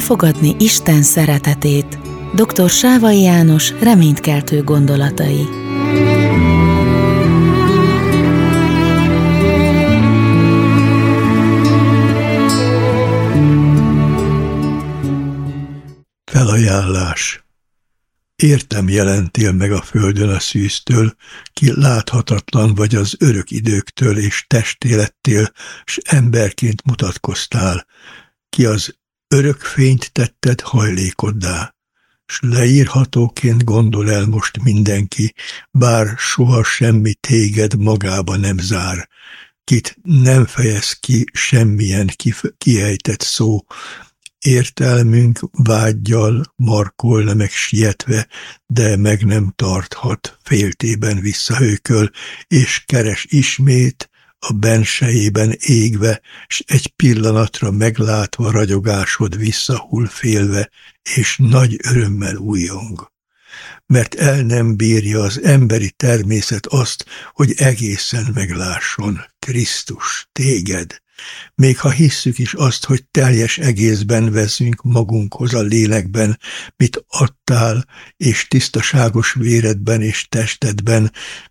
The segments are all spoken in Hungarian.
befogadni Isten szeretetét. Dr. Sávai János reménykeltő gondolatai. Felajánlás. Értem jelentél meg a földön a szűztől, ki láthatatlan vagy az örök időktől, és testélettél, s emberként mutatkoztál, ki az örök fényt tetted hajlékoddá, s leírhatóként gondol el most mindenki, bár soha semmi téged magába nem zár, kit nem fejez ki semmilyen kiejtett szó, értelmünk vággyal markolna meg sietve, de meg nem tarthat, féltében visszahőköl, és keres ismét, a bensejében égve, s egy pillanatra meglátva ragyogásod visszahull félve, és nagy örömmel újjong. Mert el nem bírja az emberi természet azt, hogy egészen meglásson, Krisztus, téged. Még ha hisszük is azt, hogy teljes egészben veszünk magunkhoz a lélekben, mit adtál, és tisztaságos véredben és testedben,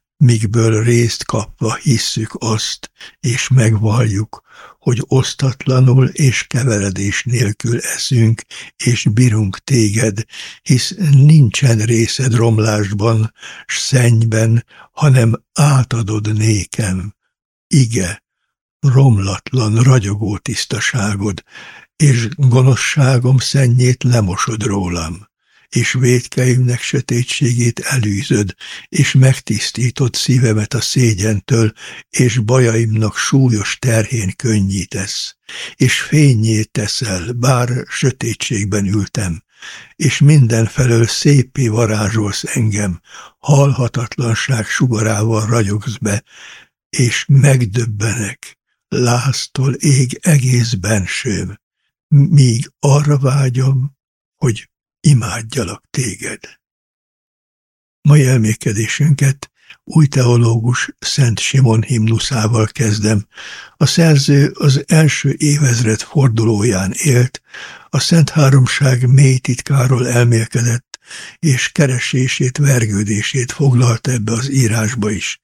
mikből részt kapva hisszük azt, és megvalljuk, hogy osztatlanul és keveredés nélkül eszünk, és bírunk téged, hisz nincsen részed romlásban, s szennyben, hanem átadod nékem. Ige, romlatlan, ragyogó tisztaságod, és gonoszságom szennyét lemosod rólam, és vétkeimnek sötétségét elűzöd, és megtisztítod szívemet a szégyentől, és bajaimnak súlyos terhén könnyítesz, és fénnyé teszel, bár sötétségben ültem, és mindenfelől széppé varázsolsz engem, halhatatlanság sugarával ragyogsz be, és megdöbbenek, láztól ég egész bensőm, míg arra vágyom, hogy imádjalak téged. Mai elmékedésünket új teológus Szent Simon himnuszával kezdem. A szerző az első évezred fordulóján élt, a Szent Háromság mély titkáról elmélkedett, és keresését, vergődését foglalta ebbe az írásba is.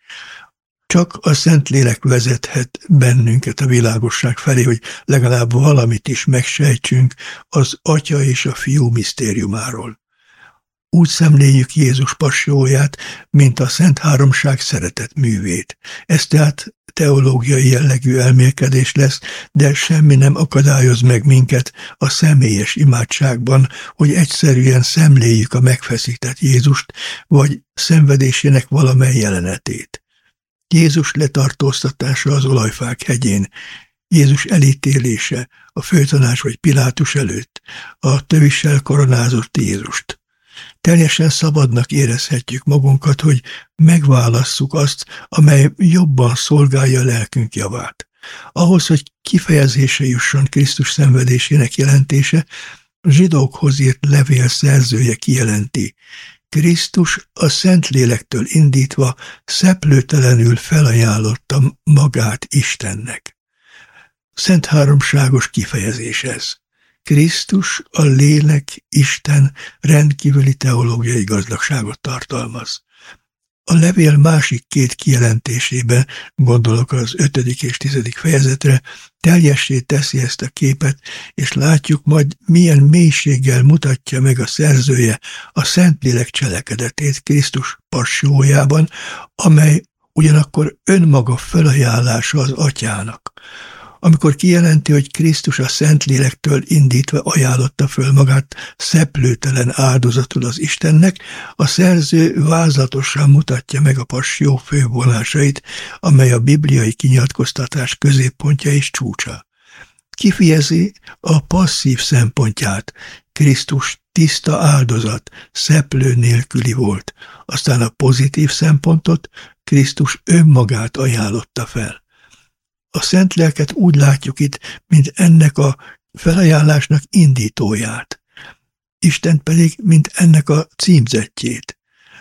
Csak a Szentlélek vezethet bennünket a világosság felé, hogy legalább valamit is megsejtsünk az Atya és a Fiú misztériumáról. Úgy szemléljük Jézus passióját, mint a Szent Háromság szeretett művét. Ez tehát teológiai jellegű elmélkedés lesz, de semmi nem akadályoz meg minket a személyes imádságban, hogy egyszerűen szemléljük a megfeszített Jézust, vagy szenvedésének valamely jelenetét. Jézus letartóztatása az olajfák hegyén, Jézus elítélése a főtanács vagy Pilátus előtt, a tövissel koronázott Jézust. Teljesen szabadnak érezhetjük magunkat, hogy megválasszuk azt, amely jobban szolgálja lelkünk javát. Ahhoz, hogy kifejezésre jusson Krisztus szenvedésének jelentése, zsidókhoz írt levél szerzője kijelenti: Krisztus a Szentlélektől indítva szeplőtelenül felajánlotta magát Istennek. Szent háromságos kifejezés ez. Krisztus, a lélek, Isten rendkívüli teológiai gazdagságot tartalmaz. A levél másik két kijelentésében, gondolok az 5. és 10. fejezetre, teljessé teszi ezt a képet, és látjuk majd, milyen mélységgel mutatja meg a szerzője a Szentlélek cselekedetét Krisztus passiójában, amely ugyanakkor önmaga felajánlása az Atyának. Amikor kijelenti, hogy Krisztus a Szentlélektől indítva ajánlotta föl magát szeplőtelen áldozatul az Istennek, a szerző vázlatosan mutatja meg a passzió fővonásait, amely a bibliai kinyilatkoztatás középpontja és csúcsa. Kifejezi a passzív szempontját. Krisztus tiszta áldozat, szeplő nélküli volt. Aztán a pozitív szempontot, Krisztus önmagát ajánlotta fel. A Szentléleket úgy látjuk itt, mint ennek a felajánlásnak indítóját, Isten pedig, mint ennek a címzettjét.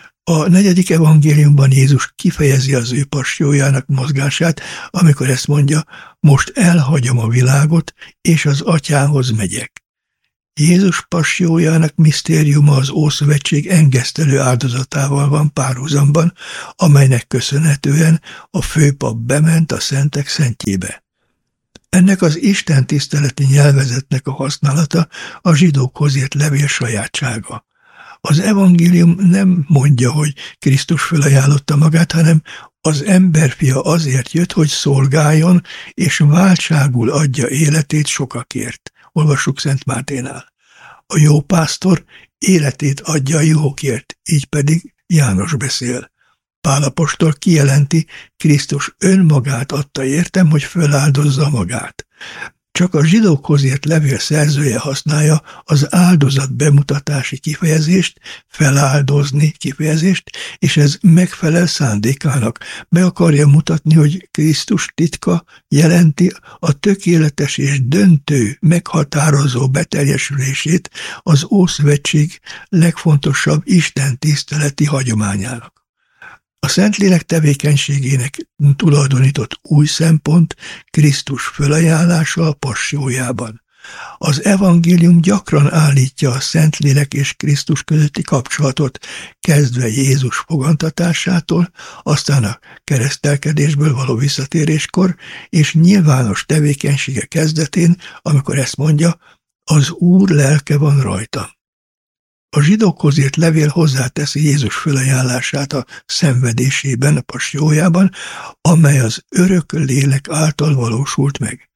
A 4. evangéliumban Jézus kifejezi az ő passiójának mozgását, amikor ezt mondja: most elhagyom a világot, és az Atyához megyek. Jézus passziójának misztériuma az Ószövetség engesztelő áldozatával van párhuzamban, amelynek köszönhetően a főpap bement a szentek szentjébe. Ennek az Isten tiszteleti nyelvezetnek a használata a zsidókhoz írt levél sajátsága. Az evangélium nem mondja, hogy Krisztus felajánlotta magát, hanem az emberfia azért jött, hogy szolgáljon, és váltságul adja életét sokakért. Olvassuk Szent Máténál. A jó pásztor életét adja a juhokért, így pedig János beszél. Pál apostol kijelenti, Krisztus önmagát adta értem, hogy föláldozza magát. Csak a zsidókhoz írt levél szerzője használja az áldozat bemutatási kifejezést, feláldozni kifejezést, és ez megfelel szándékának. Be akarja mutatni, hogy Krisztus titka jelenti a tökéletes és döntő, meghatározó beteljesülését az Ószövetség legfontosabb Isten tiszteleti hagyományának. A Szentlélek tevékenységének tulajdonított új szempont Krisztus fölajánlása a passziójában. Az evangélium gyakran állítja a Szentlélek és Krisztus közötti kapcsolatot, kezdve Jézus fogantatásától, aztán a keresztelkedésből való visszatéréskor, és nyilvános tevékenysége kezdetén, amikor ezt mondja, az Úr lelke van rajtam. A zsidókhoz írt levél hozzáteszi Jézus fölajánlását a szenvedésében, a passziójában, amely az örök lélek által valósult meg.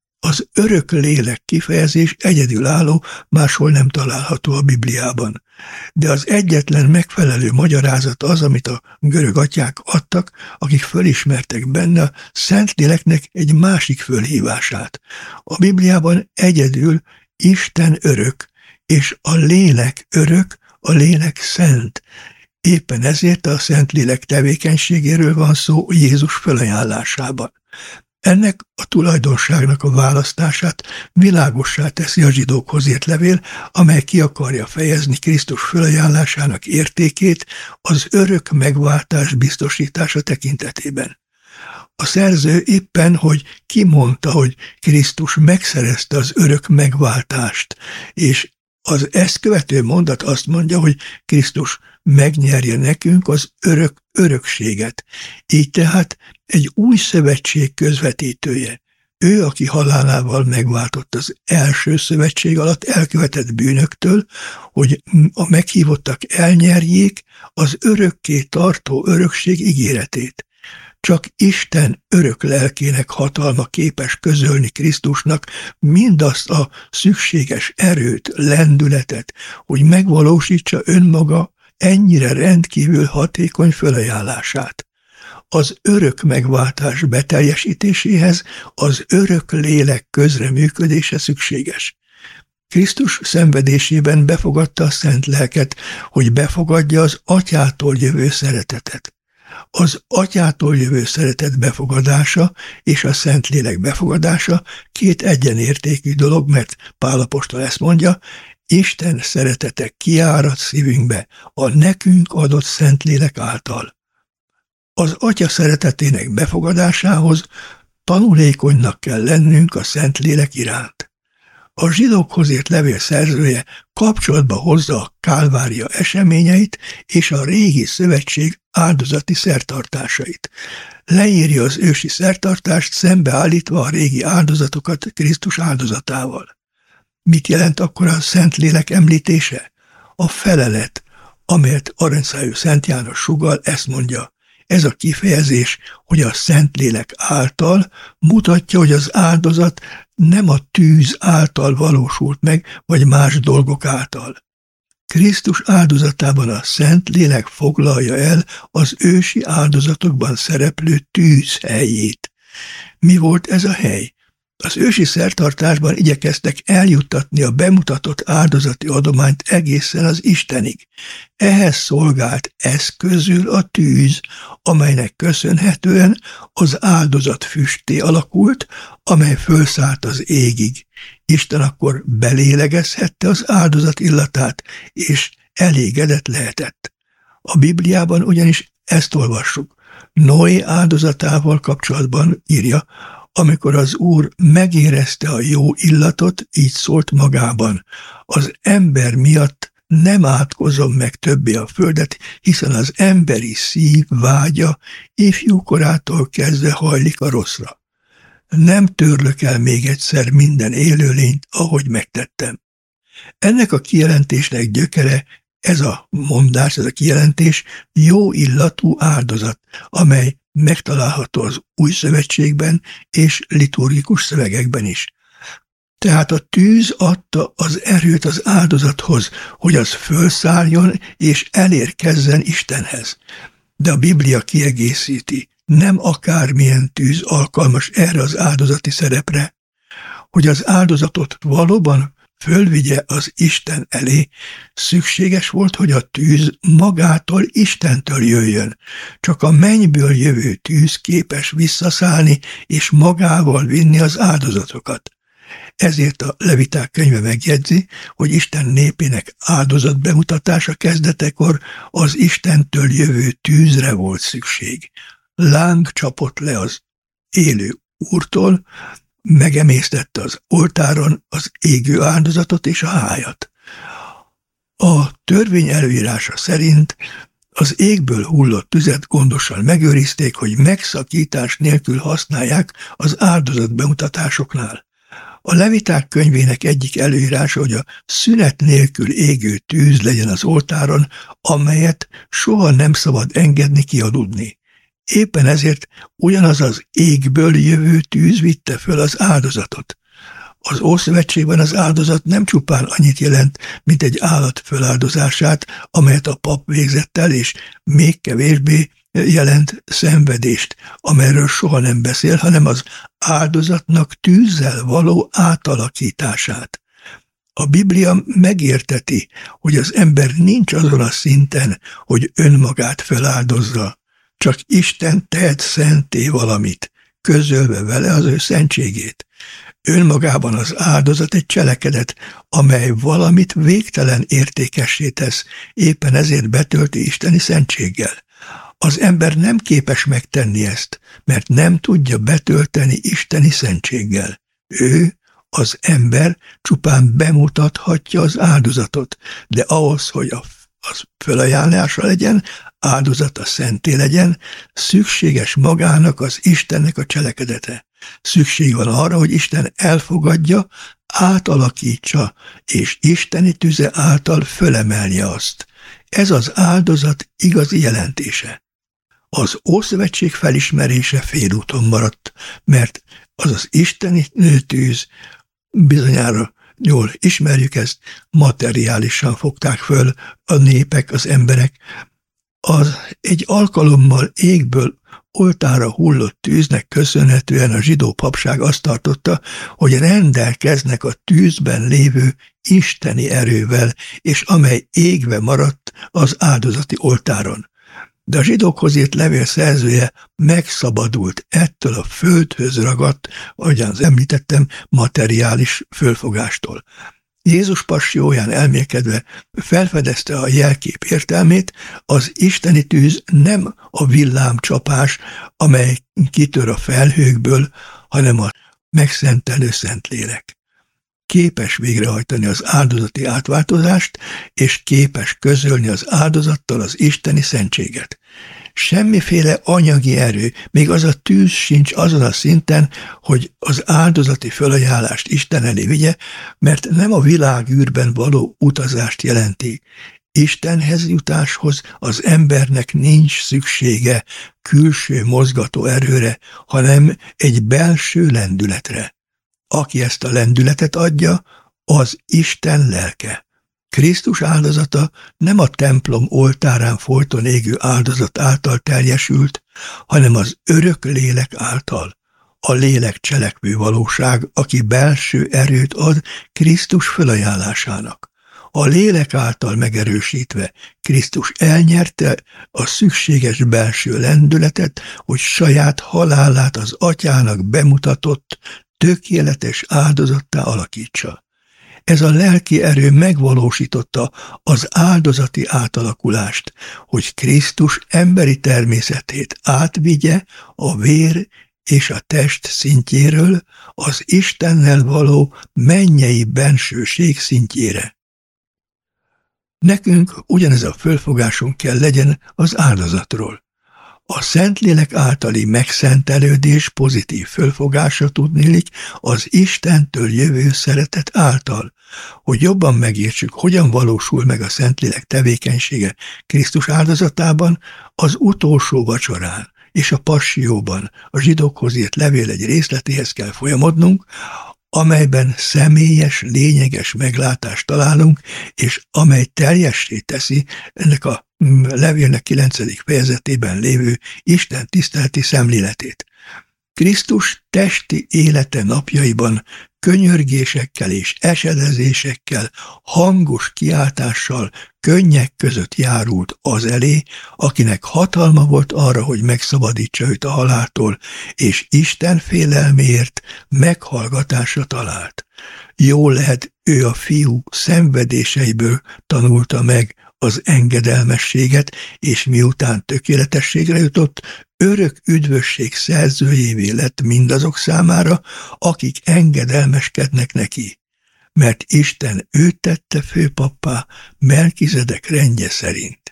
Az örök lélek kifejezés egyedülálló, máshol nem található a Bibliában. De az egyetlen megfelelő magyarázat az, amit a görög atyák adtak, akik fölismertek benne a Szentléleknek egy másik fölhívását. A Bibliában egyedül Isten örök, és a lélek örök, a lélek szent. Éppen ezért a Szentlélek tevékenységéről van szó Jézus fölajánlásában. Ennek a tulajdonságnak a választását világossá teszi a zsidókhoz írt levél, amely ki akarja fejezni Krisztus fölajánlásának értékét az örök megváltás biztosítása tekintetében. A szerző éppen, hogy kimondta, hogy Krisztus megszerezte az örök megváltást, és az ezt követő mondat azt mondja, hogy Krisztus megnyerje nekünk az örökséget. Így tehát egy új szövetség közvetítője. Ő, aki halálával megváltott az első szövetség alatt elkövetett bűnöktől, hogy a meghívottak elnyerjék az örökké tartó örökség ígéretét. Csak Isten örök lelkének hatalma képes közölni Krisztusnak mindazt a szükséges erőt, lendületet, hogy megvalósítsa önmaga ennyire rendkívül hatékony fölajánlását. Az örök megváltás beteljesítéséhez az örök lélek közreműködése szükséges. Krisztus szenvedésében befogadta a Szent Lelket, hogy befogadja az Atyától jövő szeretetet. Az Atyától jövő szeretet befogadása és a Szentlélek befogadása két egyenértékű dolog, mert Pál apostol ezt mondja, Isten szeretete kiárad szívünkbe a nekünk adott Szentlélek által. Az Atya szeretetének befogadásához tanulékonynak kell lennünk a Szentlélek iránt. A zsidókhoz írt levél szerzője kapcsolatba hozza a Kálvária eseményeit és a régi szövetség áldozati szertartásait. Leírja az ősi szertartást szembeállítva a régi áldozatokat Krisztus áldozatával. Mit jelent akkor a Szentlélek említése? A felelet, amelyet aranyszájú Szent János sugall, ezt mondja. Ez a kifejezés, hogy a Szentlélek által mutatja, hogy az áldozat nem a tűz által valósult meg, vagy más dolgok által. Krisztus áldozatában a Szentlélek foglalja el az ősi áldozatokban szereplő tűz helyét. Mi volt ez a hely? Az ősi szertartásban igyekeztek eljuttatni a bemutatott áldozati adományt egészen az Istenig. Ehhez szolgált eszközül a tűz, amelynek köszönhetően az áldozat füstté alakult, amely fölszállt az égig. Isten akkor belélegezhette az áldozat illatát, és elégedett lehetett. A Bibliában ugyanis ezt olvassuk. Noé áldozatával kapcsolatban írja, Amikor az Úr megérezte a jó illatot, így szólt magában: az ember miatt nem átkozom meg többé a földet, hiszen az emberi szív vágya ifjúkorától kezdve hajlik a rosszra. Nem törlök el még egyszer minden élőlényt, ahogy megtettem. Ennek a kijelentésnek gyökere ez a mondás, ez a kijelentés jó illatú áldozat, amely megtalálható az Új Szövetségben és liturgikus szövegekben is. Tehát a tűz adta az erőt az áldozathoz, hogy az fölszálljon és elérkezzen Istenhez. De a Biblia kiegészíti, nem akármilyen tűz alkalmas erre az áldozati szerepre, hogy az áldozatot valóban fölvigye az Isten elé, szükséges volt, hogy a tűz magától Istentől jöjjön. Csak a mennyből jövő tűz képes visszaszállni és magával vinni az áldozatokat. Ezért a Leviták könyve megjegyzi, hogy Isten népének áldozat bemutatása kezdetekor az Istentől jövő tűzre volt szükség. Láng csapott le az élő Úrtól, megemésztette az oltáron az égő áldozatot és a hájat. A törvény előírása szerint az égből hullott tüzet gondosan megőrizték, hogy megszakítás nélkül használják az áldozat bemutatásoknál. A Leviták könyvének egyik előírása, hogy a szünet nélkül égő tűz legyen az oltáron, amelyet soha nem szabad engedni kialudni. Éppen ezért ugyanaz az égből jövő tűz vitte föl az áldozatot. Az Ószövetségben az áldozat nem csupán annyit jelent, mint egy állat föláldozását, amelyet a pap végzett el, és még kevésbé jelent szenvedést, amelyről soha nem beszél, hanem az áldozatnak tűzzel való átalakítását. A Biblia megérteti, hogy az ember nincs azon a szinten, hogy önmagát feláldozza, csak Isten tehet szenté valamit, közölve vele az ő szentségét. Önmagában az áldozat egy cselekedet, amely valamit végtelen értékessé tesz, éppen ezért betölti isteni szentséggel. Az ember nem képes megtenni ezt, mert nem tudja betölteni isteni szentséggel. Ő, az ember csupán bemutathatja az áldozatot, de ahhoz, hogy az fölajánlása legyen, áldozata szenté legyen, szükséges magának az Istennek a cselekedete. Szükség van arra, hogy Isten elfogadja, átalakítsa, és isteni tüze által fölemelje azt. Ez az áldozat igazi jelentése. Az Ószövetség felismerése félúton maradt, mert az az isteni tűz, bizonyára jól ismerjük ezt, materiálisan fogták föl a népek, az emberek. Egy alkalommal égből oltára hullott tűznek köszönhetően a zsidó papság azt tartotta, hogy rendelkeznek a tűzben lévő isteni erővel, és amely égve maradt az áldozati oltáron. De a zsidókhoz írt levél szerzője megszabadult ettől a földhöz ragadt, ahogyan említettem, materiális fölfogástól. Jézus passióján elmélkedve felfedezte a jelkép értelmét, az isteni tűz nem a villámcsapás, amely kitör a felhőkből, hanem a megszentelő Szentlélek. Képes végrehajtani az áldozati átváltozást, és képes közölni az áldozattal az isteni szentséget. Semmiféle anyagi erő, még az a tűz sincs azon a szinten, hogy az áldozati fölajánlást Isten elé vigye, mert nem a világűrben való utazást jelenti. Istenhez jutáshoz az embernek nincs szüksége külső mozgató erőre, hanem egy belső lendületre. Aki ezt a lendületet adja, az Isten lelke. Krisztus áldozata nem a templom oltárán folyton égő áldozat által teljesült, hanem az örök lélek által. A lélek cselekvő valóság, aki belső erőt ad Krisztus fölajánlásának. A lélek által megerősítve Krisztus elnyerte a szükséges belső lendületet, hogy saját halálát az atyának bemutatott, tökéletes áldozattá alakítsa. Ez a lelki erő megvalósította az áldozati átalakulást, hogy Krisztus emberi természetét átvigye a vér és a test szintjéről az Istennel való mennyei bensőség szintjére. Nekünk ugyanez a fölfogásunk kell legyen az áldozatról. A Szentlélek általi megszentelődés pozitív fölfogása tudniillik az Istentől jövő szeretet által, hogy jobban megértsük, hogyan valósul meg a Szentlélek tevékenysége Krisztus áldozatában, az utolsó vacsorán és a Passióban a zsidókhoz írt levél egy részletéhez kell folyamodnunk, amelyben személyes, lényeges meglátást találunk, és amely teljessé teszi ennek a levélnek 9. fejezetében lévő Isten tiszteleti szemléletét. Krisztus testi élete napjaiban könyörgésekkel és esedezésekkel, hangos kiáltással, könnyek között járult az elé, akinek hatalma volt arra, hogy megszabadítsa őt a haláltól, és Isten félelméért meghallgatásra talált. Jól lehet, ő a fiú szenvedéseiből tanulta meg az engedelmességet, és miután tökéletességre jutott, örök üdvösség szerzőjévé lett mindazok számára, akik engedelmeskednek neki, mert Isten őt tette főpappá Melkizedek rendje szerint.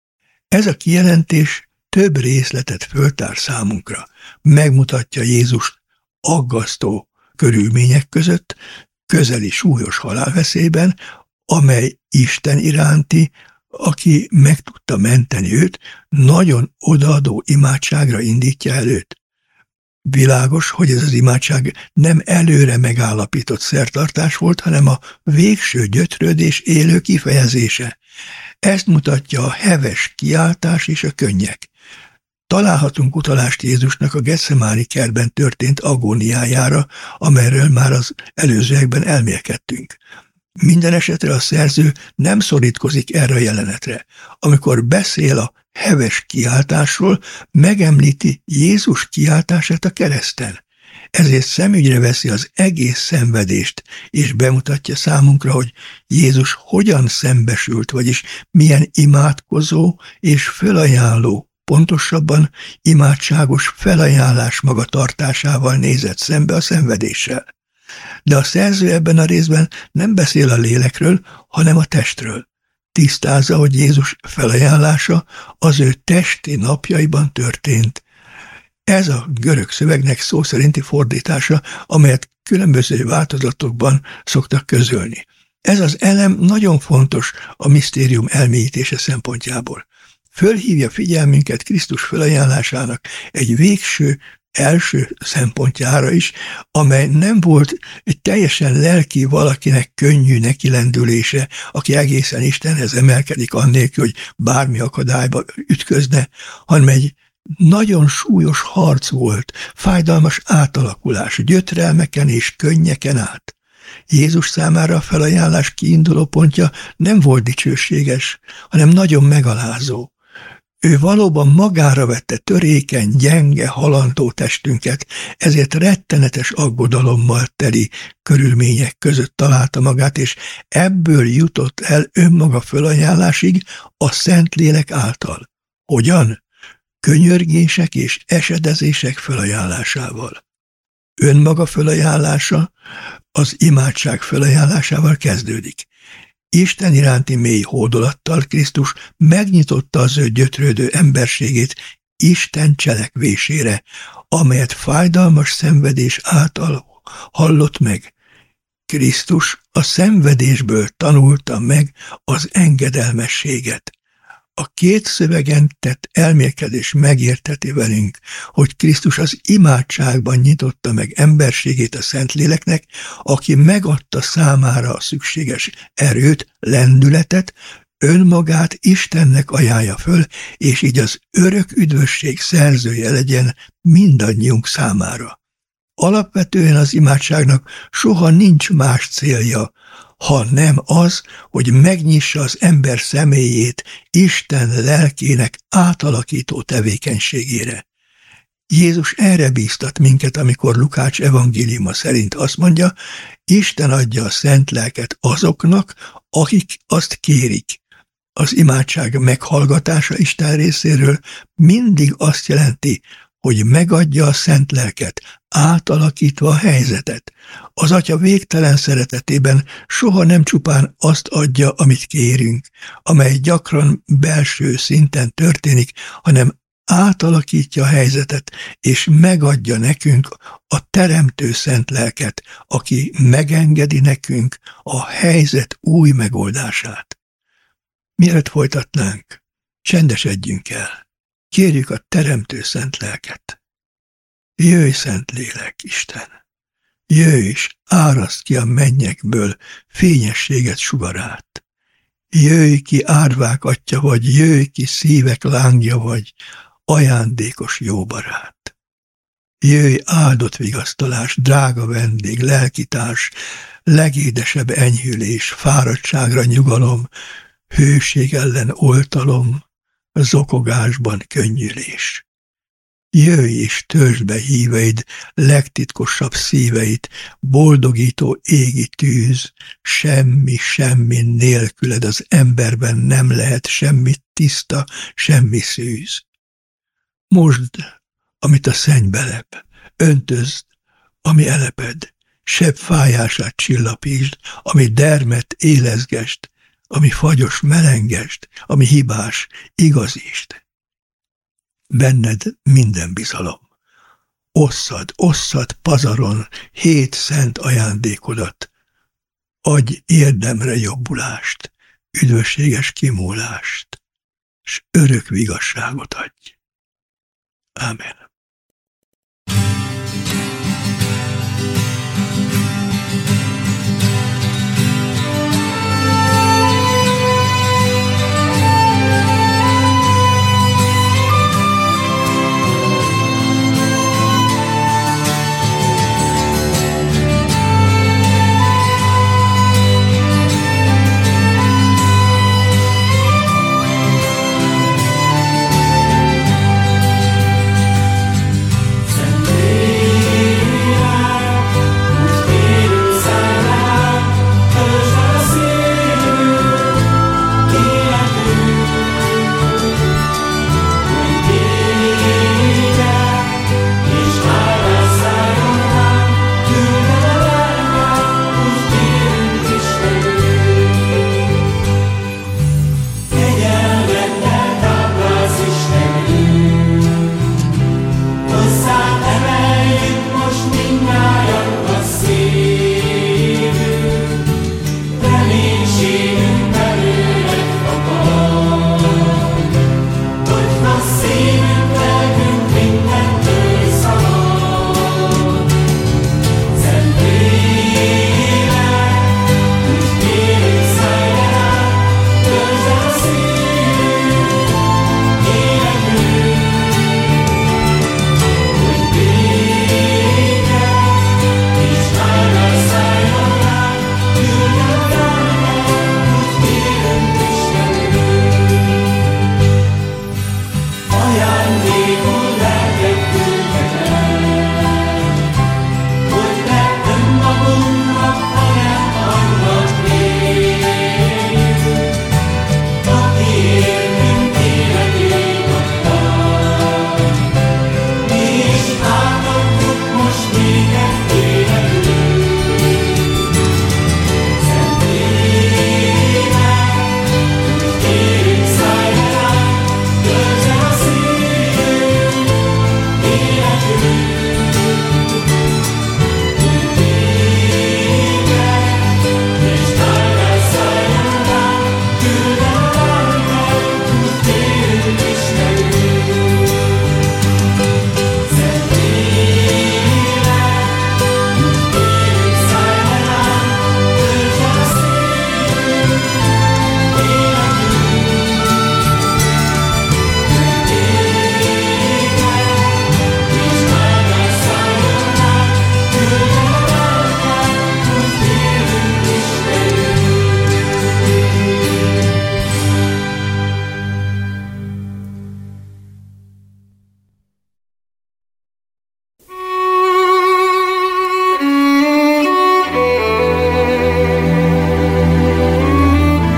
Ez a kijelentés több részletet föltár számunkra, megmutatja Jézus aggasztó körülmények között, közeli súlyos halálveszélyben, amely Isten iránti, aki meg tudta menteni őt, nagyon odaadó imádságra indítja el őt. Világos, hogy ez az imádság nem előre megállapított szertartás volt, hanem a végső gyötrődés élő kifejezése. Ezt mutatja a heves kiáltás és a könnyek. Találhatunk utalást Jézusnak a Getsemáni kertben történt agóniájára, amelyről már az előzőekben elmélkedtünk. Minden esetre a szerző nem szorítkozik erre a jelenetre. Amikor beszél a heves kiáltásról, megemlíti Jézus kiáltását a kereszten. Ezért szemügyre veszi az egész szenvedést, és bemutatja számunkra, hogy Jézus hogyan szembesült, vagyis milyen imádkozó és felajánló, pontosabban imádságos felajánlás magatartásával nézett szembe a szenvedéssel. De a szerző ebben a részben nem beszél a lélekről, hanem a testről. Tisztázza, hogy Jézus felajánlása az ő testi napjaiban történt. Ez a görög szövegnek szó szerinti fordítása, amelyet különböző változatokban szoktak közölni. Ez az elem nagyon fontos a misztérium elmélyítése szempontjából. Fölhívja figyelmünket Krisztus felajánlásának egy végső, első szempontjára is, amely nem volt egy teljesen lelki valakinek könnyű nekilendülése, aki egészen Istenhez emelkedik annélkül, hogy bármi akadályba ütközne, hanem egy nagyon súlyos harc volt, fájdalmas átalakulás, gyötrelmeken és könnyeken át. Jézus számára a felajánlás kiinduló pontja nem volt dicsőséges, hanem nagyon megalázó. Ő valóban magára vette törékeny, gyenge, halandó testünket, ezért rettenetes aggodalommal teli körülmények között találta magát, és ebből jutott el önmaga felajánlásig a Szentlélek által. Hogyan? Könyörgések és esedezések felajánlásával. Önmaga felajánlása az imádság felajánlásával kezdődik. Isten iránti mély hódolattal Krisztus megnyitotta az ő gyötrődő emberségét Isten cselekvésére, amelyet fájdalmas szenvedés által hallott meg. Krisztus a szenvedésből tanulta meg az engedelmességet. A két szövegen tett elmélkedés megérteti velünk, hogy Krisztus az imádságban nyitotta meg emberségét a Szentléleknek, aki megadta számára a szükséges erőt, lendületet, önmagát Istennek ajánlja föl, és így az örök üdvösség szerzője legyen mindannyiunk számára. Alapvetően az imádságnak soha nincs más célja, ha nem az, hogy megnyissa az ember személyét Isten lelkének átalakító tevékenységére. Jézus erre bíztat minket, amikor Lukács evangéliuma szerint azt mondja, Isten adja a szent lelket azoknak, akik azt kérik. Az imádság meghallgatása Isten részéről mindig azt jelenti, hogy megadja a szent lelket, átalakítva a helyzetet. Az Atya végtelen szeretetében soha nem csupán azt adja, amit kérünk, amely gyakran belső szinten történik, hanem átalakítja a helyzetet, és megadja nekünk a teremtő szent lelket, aki megengedi nekünk a helyzet új megoldását. Mielőtt folytatnánk, csendesedjünk el. Kérjük a teremtő szent lelket. Jöjj, szent lélek, Isten! Jöjj és áraszd ki a mennyekből fényességet sugarát. Jöjj ki, árvák atya vagy, jöjj ki, szívek lángja vagy, ajándékos jó barát. Jöjj, áldott vigasztalás, drága vendég, lelkitárs, legédesebb enyhülés, fáradtságra nyugalom, hőség ellen oltalom, zokogásban könnyülés. Jöjj és töltsd be híveid, legtitkosabb szíveit, boldogító égi tűz, semmi nélküled az emberben nem lehet semmi tiszta, semmi szűz. Mosd, amit a szennybe lep, öntözd, ami eleped, sebb fájását csillapítsd, ami dermet élezgest, ami fagyos melengest, ami hibás igazítsd. Benned minden bizalom. Osszad pazaron 7 szent ajándékodat. Adj érdemre jobbulást, üdvösséges kimúlást, s örök vigasságot adj. Ámen.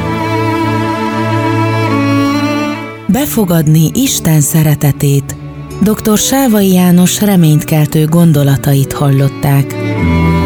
Befogadni Isten szeretetét, Dr. Sávai János reménykeltő gondolatait hallották.